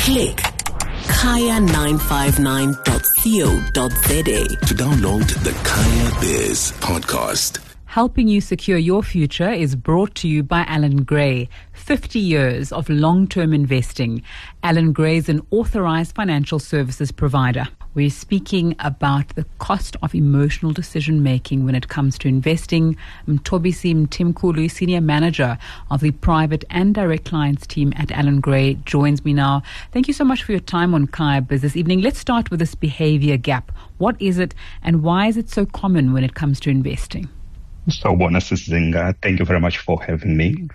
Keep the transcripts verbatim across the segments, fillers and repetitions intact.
Click kaya nine five nine dot co dot za to download the Kaya Biz podcast. Helping you secure your future is brought to you by Allan Gray. fifty years of long-term investing. Allan Gray is an authorized financial services provider. We're speaking about the cost of emotional decision-making when it comes to investing. Mthobisi Mtimkulu, Senior Manager of the Private and Direct Clients team at Allan Gray, joins me now. Thank you so much for your time on Kaya Biz this evening. Let's start with this behavior gap. What is it, and why is it so common when it comes to investing? So, Bonus Zinga, thank you very much for having me.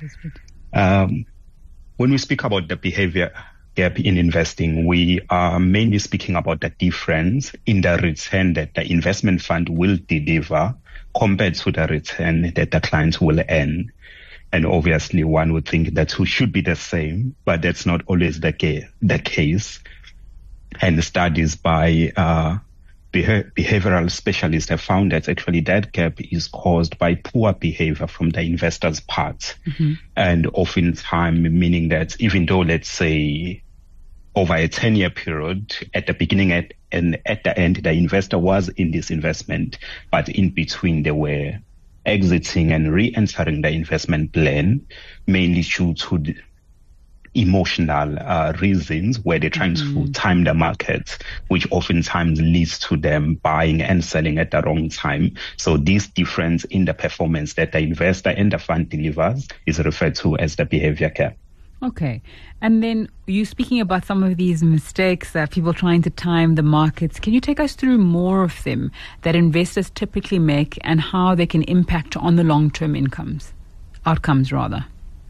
Um, when we speak about the behavior gap in investing, we are mainly speaking about the difference in the return that the investment fund will deliver compared to the return that the client will earn. And obviously, one would think that two should be the same, but that's not always the, ca- the case. And studies by uh, behavioral specialists have found that actually that gap is caused by poor behavior from the investor's part. Mm-hmm. And oftentimes meaning that even though, let's say, over a ten-year period, at the beginning at, and at the end, the investor was in this investment, but in between they were exiting and re-entering the investment plan, mainly due to the emotional uh, reasons where they're trying mm-hmm. to time the market, which oftentimes leads to them buying and selling at the wrong time. So this difference in the performance that the investor and the fund delivers is referred to as the behavior gap. Okay. And then you speaking about some of these mistakes that people trying to time the markets. Can you take us through more of them that investors typically make and how they can impact on the long-term incomes, outcomes rather?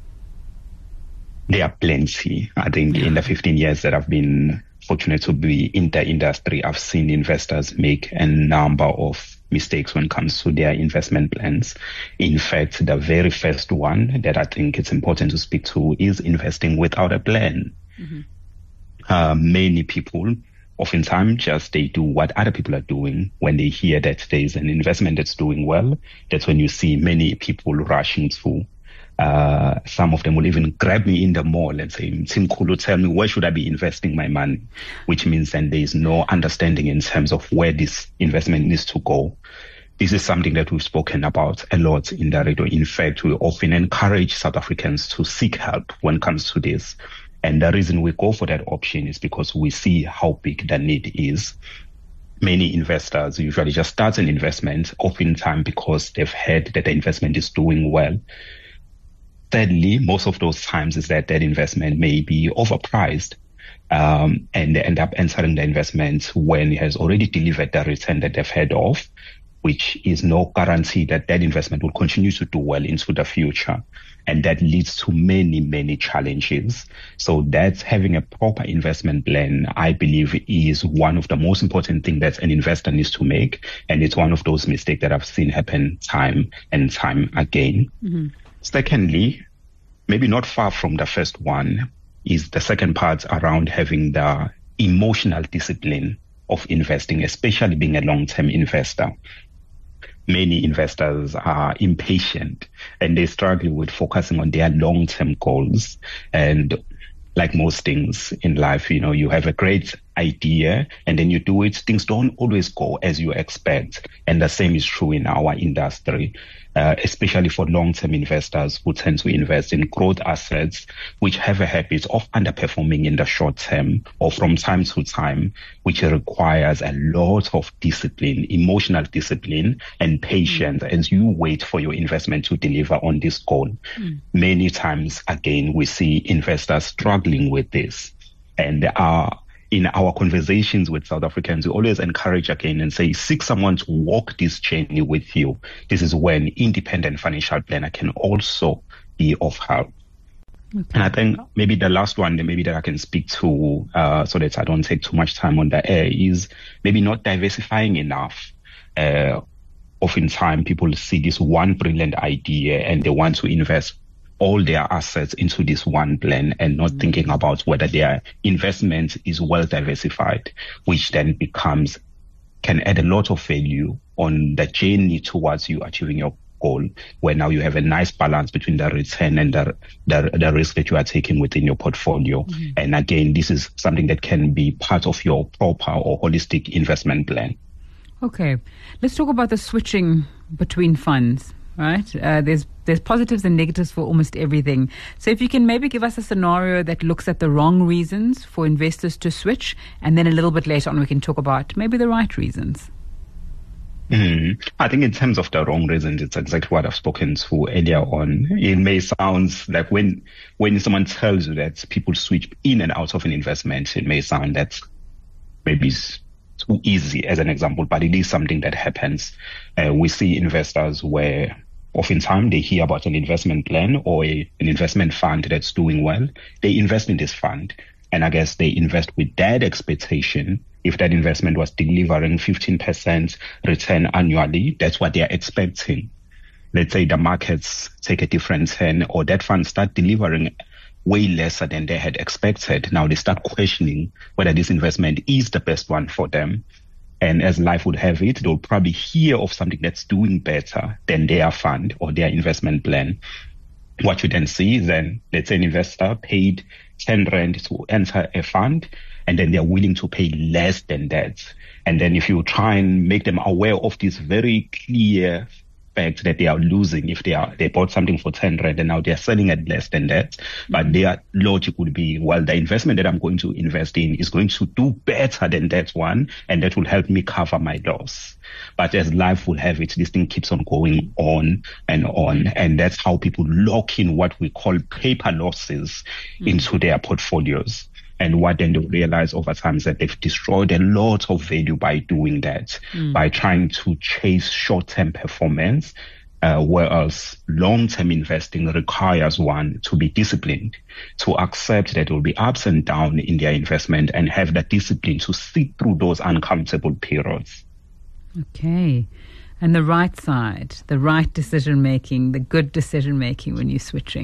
There are plenty. I think yeah. in the fifteen years that I've been fortunate to be in the industry, I've seen investors make a number of mistakes when it comes to their investment plans. In fact, the very first one that I think it's important to speak to is investing without a plan. Mm-hmm. Uh, many people oftentimes just they do what other people are doing. When they hear that there is an investment that's doing well, that's when you see many people rushing to Uh, some of them will even grab me in the mall and say, Mtimkulu, tell me, where should I be investing my money? Which means then there is no understanding in terms of where this investment needs to go. This is something that we've spoken about a lot in the radio. In fact, we often encourage South Africans to seek help when it comes to this. And the reason we go for that option is because we see how big the need is. Many investors usually just start an investment, oftentimes because they've heard that the investment is doing well. Thirdly, most of those times is that that investment may be overpriced, um, and they end up entering the investment when it has already delivered the return that they've heard of, which is no guarantee that that investment will continue to do well into the future. And that leads to many, many challenges. So that's having a proper investment plan, I believe, is one of the most important things that an investor needs to make. And it's one of those mistakes that I've seen happen time and time again. Mm-hmm. Secondly, maybe not far from the first one, is the second part around having the emotional discipline of investing, especially being a long-term investor. Many investors are impatient and they struggle with focusing on their long-term goals. And like most things in life, you know, you have a great idea and then you do it. Things don't always go as you expect. And the same is true in our industry, uh, especially for long-term investors who tend to invest in growth assets, which have a habit of underperforming in the short term or from time to time, which requires a lot of discipline, emotional discipline and patience as you wait for your investment to deliver on this goal. Mm. Many times, again, we see investors struggling with this. And uh, in our conversations with South Africans, we always encourage again and say, seek someone to walk this journey with you. This is when independent financial planner can also be of help. Okay. And I think maybe the last one, maybe that I can speak to, uh, so that I don't take too much time on the air, is maybe not diversifying enough. Uh, oftentimes people see this one brilliant idea and they want to invest all their assets into this one plan and not mm-hmm. thinking about whether their investment is well diversified, which then becomes, can add a lot of value on the journey towards you achieving your goal, where now you have a nice balance between the return and the, the, the risk that you are taking within your portfolio. Mm-hmm. And again, this is something that can be part of your proper or holistic investment plan. Okay, let's talk about the switching between funds, right? Uh, there's there's positives and negatives for almost everything. So if you can maybe give us a scenario that looks at the wrong reasons for investors to switch, and then a little bit later on we can talk about maybe the right reasons. Mm. I think in terms of the wrong reasons, it's exactly what I've spoken to earlier on. It may sound like when when someone tells you that people switch in and out of an investment, it may sound that maybe it's too easy as an example, but it is something that happens. Uh, we see investors where oftentimes they hear about an investment plan or a, an investment fund that's doing well. They invest in this fund, and I guess they invest with that expectation. If that investment was delivering fifteen percent return annually, that's what they are expecting. Let's say the markets take a different turn, or that fund start delivering way lesser than they had expected. Now they start questioning whether this investment is the best one for them. And as life would have it, they'll probably hear of something that's doing better than their fund or their investment plan. What you then see is then, let's say an investor paid ten rand to enter a fund, and then they're willing to pay less than that. And then if you try and make them aware of this very clear fact that they are losing if they are they bought something for ten rand and now they're selling at less than that. Mm-hmm. But their logic would be, well, the investment that I'm going to invest in is going to do better than that one, and that will help me cover my loss. But as life will have it, this thing keeps on going on and on. And that's how people lock in what we call paper losses mm-hmm. into their portfolios. And what then they'll realize over time is that they've destroyed a lot of value by doing that, mm. by trying to chase short-term performance, uh, whereas long-term investing requires one to be disciplined, to accept that there will be ups and downs in their investment and have the discipline to sit through those uncomfortable periods. Okay. And the right side, the right decision-making, the good decision-making when you're switching.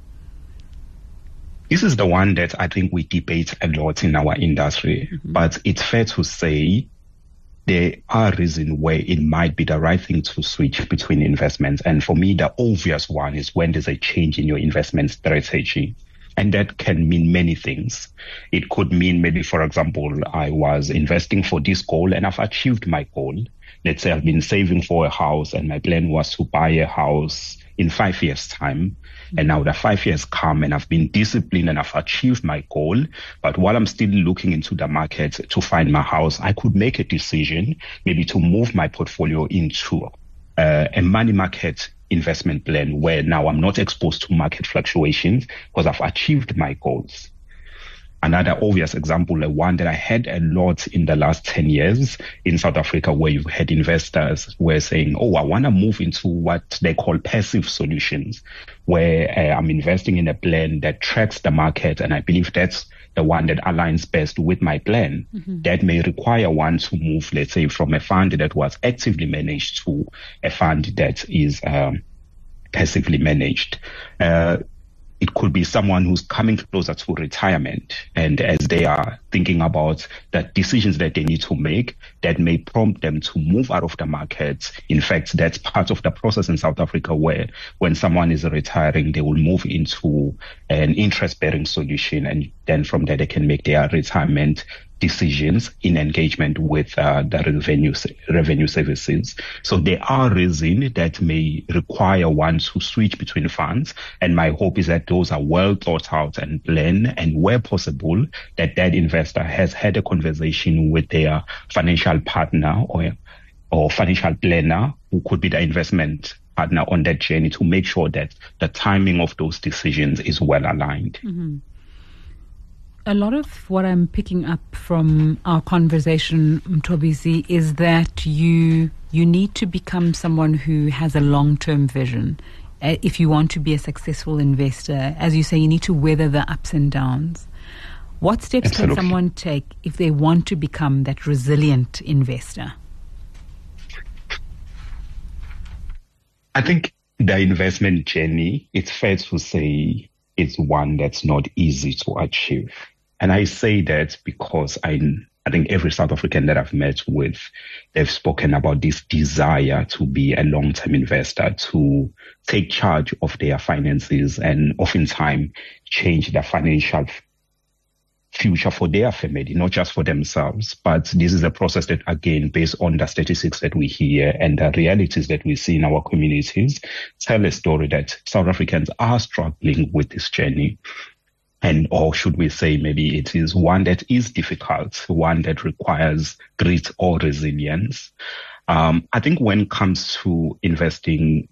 This is the one that I think we debate a lot in our industry, mm-hmm. but it's fair to say there are reasons where it might be the right thing to switch between investments. And for me, the obvious one is when there's a change in your investment strategy. And that can mean many things. It could mean maybe, for example, I was investing for this goal and I've achieved my goal. Let's say I've been saving for a house and my plan was to buy a house in five years' time. And now the five years come and I've been disciplined and I've achieved my goal. But while I'm still looking into the market to find my house, I could make a decision maybe to move my portfolio into uh, a money market investment plan where now I'm not exposed to market fluctuations because I've achieved my goals. Another obvious example, the one that I had a lot in the last ten years in South Africa, where you've had investors were saying, oh, I want to move into what they call passive solutions, where uh, I'm investing in a plan that tracks the market. And I believe that's the one that aligns best with my plan. Mm-hmm. That may require one to move, let's say, from a fund that was actively managed to a fund that is um, passively managed. Uh, It could be someone who's coming closer to retirement, and as they are thinking about the decisions that they need to make, that may prompt them to move out of the market. In fact, that's part of the process in South Africa where when someone is retiring, they will move into an interest-bearing solution, and then from there they can make their retirement decisions in engagement with uh, the revenue revenue services. So there are reasons that may require one to switch between funds, and my hope is that those are well thought out and planned, and where possible, that that investor has had a conversation with their financial partner or or financial planner, who could be the investment partner on that journey, to make sure that the timing of those decisions is well aligned. Mm-hmm. A lot of what I'm picking up from our conversation, Mthobisi, is that you you need to become someone who has a long-term vision. Uh, if you want to be a successful investor, as you say, you need to weather the ups and downs. What steps Absolutely. can someone take if they want to become that resilient investor? I think the investment journey, it's fair to say, it's one that's not easy to achieve. And I say that because I I think every South African that I've met with, they've spoken about this desire to be a long-term investor, to take charge of their finances and oftentimes change their financial future for their family, not just for themselves. But this is a process that, again, based on the statistics that we hear and the realities that we see in our communities, tell a story that South Africans are struggling with this journey. And, or should we say, maybe it is one that is difficult, one that requires grit or resilience. Um, I think when it comes to investing,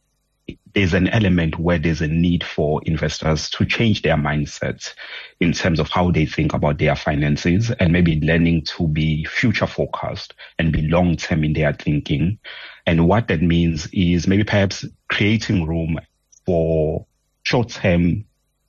there's an element where there's a need for investors to change their mindset in terms of how they think about their finances, and maybe learning to be future focused and be long term in their thinking. And what that means is maybe perhaps creating room for short term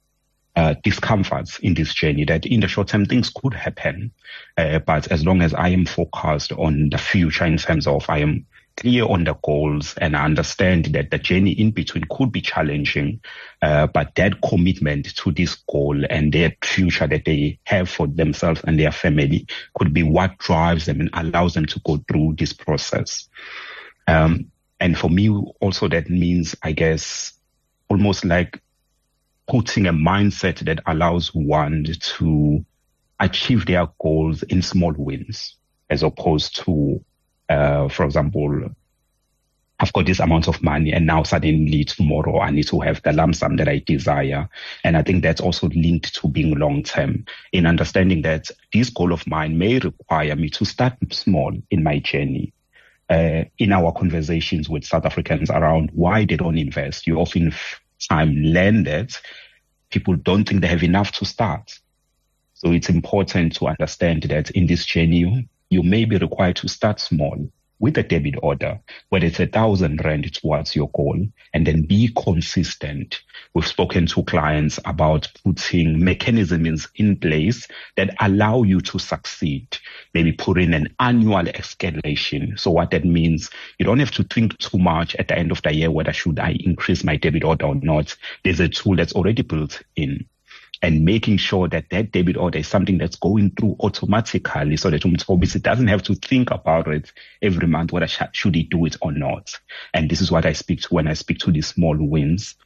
uh, discomforts in this journey, that in the short term things could happen. Uh, but as long as I am focused on the future in terms of I am clear on the goals and I understand that the journey in between could be challenging, uh, but that commitment to this goal and their future that they have for themselves and their family could be what drives them and allows them to go through this process. Um, and for me also that means, I guess, almost like putting a mindset that allows one to achieve their goals in small wins, as opposed to Uh, for example, I've got this amount of money and now suddenly tomorrow I need to have the lump sum that I desire. And I think that's also linked to being long-term, in understanding that this goal of mine may require me to start small in my journey. Uh, in our conversations with South Africans around why they don't invest, you often time learn that people don't think they have enough to start. So it's important to understand that in this journey, you may be required to start small with a debit order, whether it's a thousand rand towards your goal, and then be consistent. We've spoken to clients about putting mechanisms in place that allow you to succeed. Maybe put in an annual escalation. So what that means, you don't have to think too much at the end of the year, whether should I increase my debit order or not. There's a tool that's already built in. And making sure that that debit order is something that's going through automatically, so that Umthobisi doesn't have to think about it every month, whether sh- should he do it or not. And this is what I speak to when I speak to these small wins.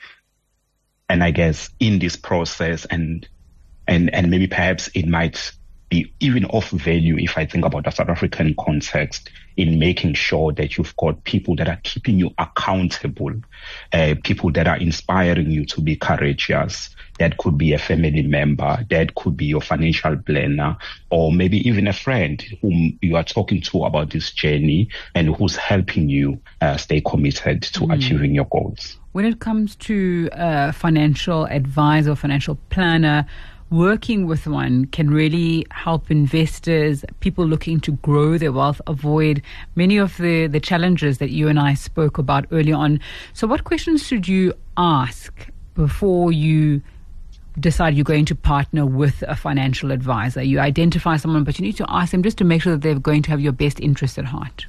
And I guess in this process, and and and maybe perhaps it might be even of value if I think about the South African context, in making sure that you've got people that are keeping you accountable, uh, people that are inspiring you to be courageous. That could be a family member, that could be your financial planner, or maybe even a friend whom you are talking to about this journey and who's helping you uh, stay committed to mm. achieving your goals. When it comes to a financial advisor, financial planner, working with one can really help investors, people looking to grow their wealth, avoid many of the, the challenges that you and I spoke about earlier on. So what questions should you ask before you decide you're going to partner with a financial advisor? You identify someone, but you need to ask them just to make sure that they're going to have your best interest at heart.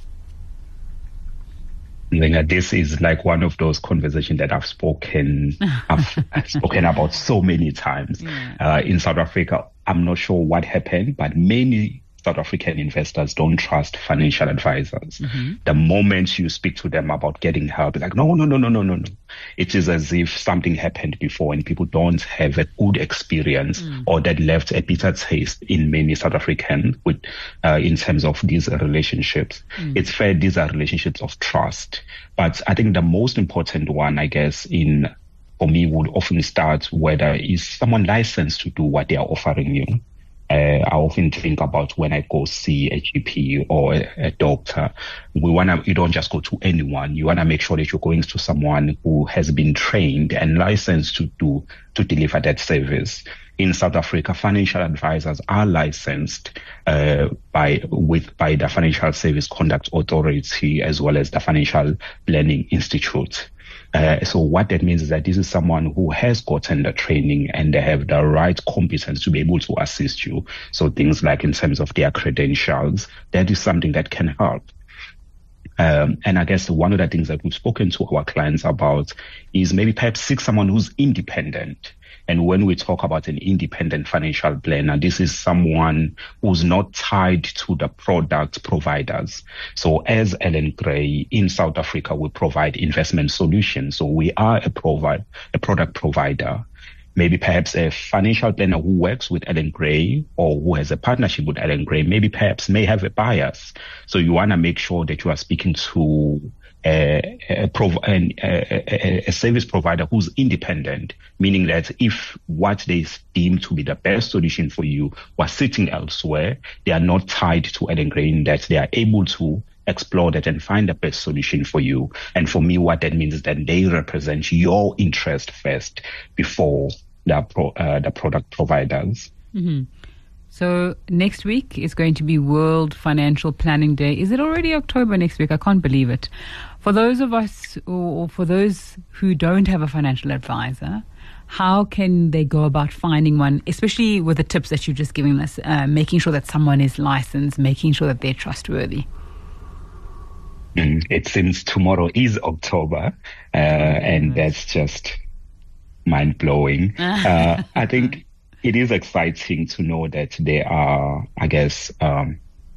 This is like one of those conversations that I've spoken, I've, I've spoken about so many times. Yeah. Uh, in South Africa, I'm not sure what happened, but many South African investors don't trust financial advisors. Mm-hmm. The moment you speak to them about getting help, it's like, no, no, no, no, no, no, no. It is as if something happened before and people don't have a good experience mm. or that left a bitter taste in many South Africans with, uh, in terms of these relationships. Mm. It's fair, these are relationships of trust. But I think the most important one, I guess, in for me would often start whether is someone licensed to do what they are offering you. Uh, I often think about when I go see a G P or a, a doctor, we wanna, you don't just go to anyone. You wanna make sure that you're going to someone who has been trained and licensed to do, to deliver that service. In South Africa, financial advisors are licensed, uh, by, with, by the Financial Service Conduct Authority as well as the Financial Planning Institute. Uh, so what that means is that this is someone who has gotten the training and they have the right competence to be able to assist you. So things like in terms of their credentials, that is something that can help. Um, and I guess one of the things that we've spoken to our clients about is maybe perhaps seek someone who's independent. And when we talk about an independent financial planner, this is someone who's not tied to the product providers. So as Allan Gray in South Africa, we provide investment solutions. So we are a provide a product provider. Maybe perhaps a financial planner who works with Allan Gray or who has a partnership with Allan Gray, maybe perhaps may have a bias. So you want to make sure that you are speaking to A, a, prov- an, a, a service provider who's independent, meaning that if what they deem to be the best solution for you was sitting elsewhere, they are not tied to Allan Gray, in that they are able to explore that and find the best solution for you. And for me, what that means is that they represent your interest first before the, pro, uh, the product providers. Mm-hmm. So next week is going to be World Financial Planning Day. Is it already October next week? I can't believe it. For those of us, or for those who don't have a financial advisor, how can they go about finding one, especially with the tips that you've just given us, uh, making sure that someone is licensed, making sure that they're trustworthy? Mm, it seems tomorrow is October, uh, and that's just mind-blowing. uh, I think it is exciting to know that there are, I guess, um,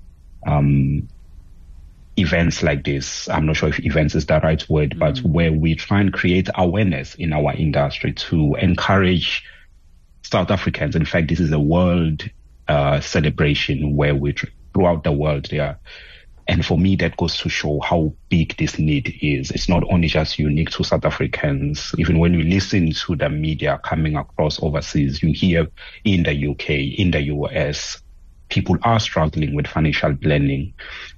um, events like this. I'm not sure if events is the right word, mm. but where we try and create awareness in our industry to encourage South Africans. In fact, this is a world uh, celebration where we, throughout the world, there are. And for me, that goes to show how big this need is. It's not only just unique to South Africans. Even when you listen to the media coming across overseas, you hear in the U K, in the U S, people are struggling with financial planning.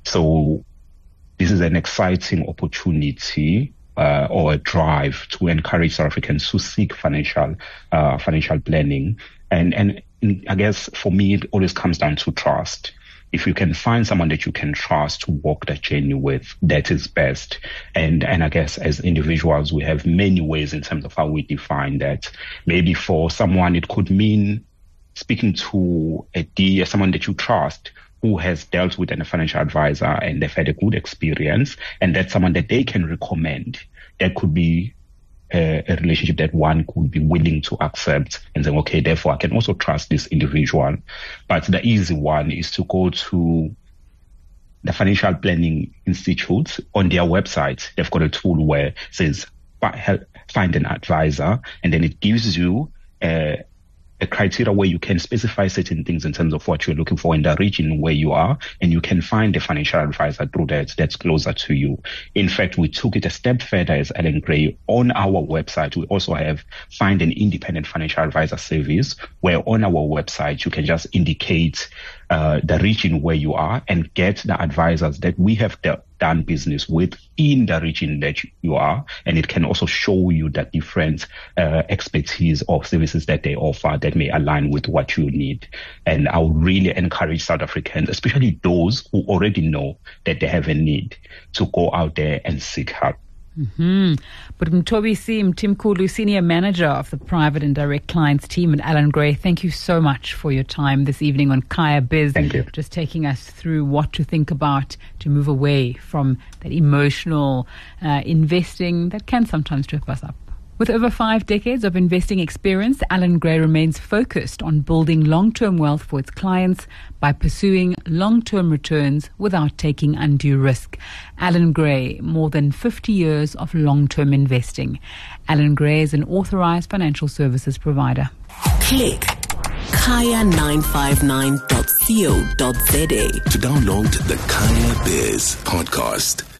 So this is an exciting opportunity uh, or a drive to encourage South Africans to seek financial uh, financial planning. And, and I guess for me, it always comes down to trust. If you can find someone that you can trust to walk that journey with, that is best. And and I guess as individuals, we have many ways in terms of how we define that. Maybe for someone, it could mean speaking to a D, someone that you trust, who has dealt with a financial advisor and they've had a good experience, and that's someone that they can recommend. That could be a, a relationship that one could be willing to accept and say, okay, therefore I can also trust this individual. But the easy one is to go to the Financial Planning Institute. On their website, they've got a tool where it says find an advisor, and then it gives you a a criteria where you can specify certain things in terms of what you're looking for in the region where you are, and you can find a financial advisor through that that's closer to you. In fact, we took it a step further as Allan Gray. On our website, we also have Find an Independent Financial Advisor service, where on our website, you can just indicate uh, the region where you are and get the advisors that we have de- done business with in the region that you are. And it can also show you the different uh, expertise or services that they offer that may align with what you need. And I would really encourage South Africans, especially those who already know that they have a need, to go out there and seek help. Mm-hmm. But Mthobisi Mtimkulu, Senior Manager of the Private and Direct Clients team at Allan Gray, thank you so much for your time this evening on Kaya Biz. Thank you. Just taking us through what to think about to move away from that emotional uh, investing that can sometimes trip us up. With over five decades of investing experience, Allan Gray remains focused on building long-term wealth for its clients by pursuing long-term returns without taking undue risk. Allan Gray, more than fifty years of long-term investing. Allan Gray is an authorized financial services provider. Click kaya nine five nine dot co dot za to download the Kaya Biz podcast.